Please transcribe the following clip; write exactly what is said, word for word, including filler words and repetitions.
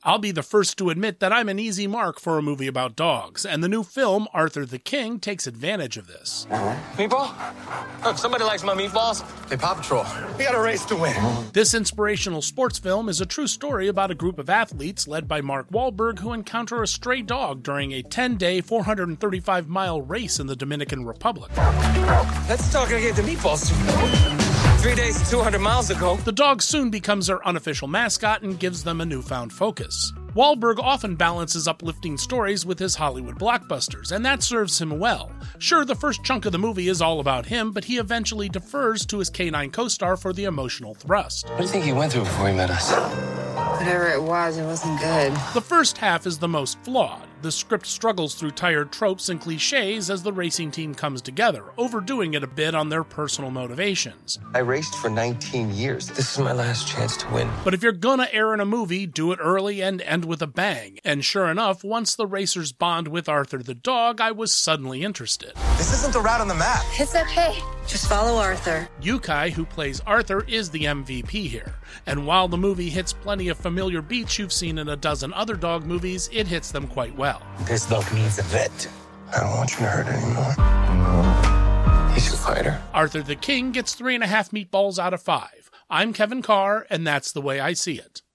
I'll be the first to admit that I'm an easy mark for a movie about dogs, and the new film, Arthur the King, takes advantage of this. Meatball? Look, somebody likes my meatballs. Hey, Paw Patrol, we got a race to win. This inspirational sports film is a true story about a group of athletes led by Mark Wahlberg who encounter a stray dog during a ten-day, four hundred thirty-five mile race in the Dominican Republic. Let's talk and get the meatballs too. Three days, two hundred miles ago. The dog soon becomes their unofficial mascot and gives them a newfound focus. Wahlberg often balances uplifting stories with his Hollywood blockbusters, and that serves him well. Sure, the first chunk of the movie is all about him, but he eventually defers to his canine co-star for the emotional thrust. What do you think he went through before he met us? Whatever it was, it wasn't good. The first half is the most flawed. The script struggles through tired tropes and cliches as the racing team comes together, overdoing it a bit on their personal motivations. I raced for nineteen years. This is my last chance to win. But if you're gonna air in a movie, do it early and end with a bang. And sure enough, once the racers bond with Arthur the dog, I was suddenly interested. This isn't the route on the map. It's okay. Just follow Arthur. Yukai, who plays Arthur, is the M V P here. And while the movie hits plenty of familiar beats you've seen in a dozen other dog movies, it hits them quite well. This dog needs a vet. I don't want you to hurt anymore. He's a fighter. Arthur the King gets three and a half meatballs out of five. I'm Kevin Carr, and that's the way I see it.